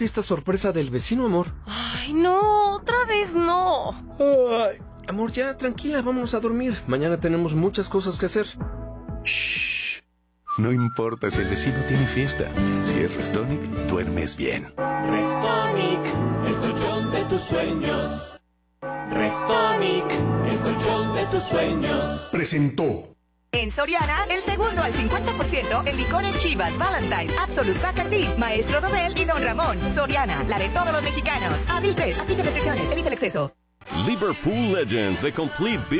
Esta sorpresa del vecino, amor. Ay, no, otra vez no. Ay, amor, ya, tranquila, vámonos a dormir. Mañana tenemos muchas cosas que hacer. Shh. No importa si el vecino tiene fiesta. Si es Restonic, duermes bien. Restonic, el colchón de tus sueños. Restonic, el colchón de tus sueños. Presentó. En Soriana, el segundo al 50% en licores Chivas, Valentine's, Absolut, Bacardí, Maestro Dobel y Don Ramón. Soriana, la de todos los mexicanos. Abril 3, aplica restricciones, evita el exceso. Liverpool Legends, the complete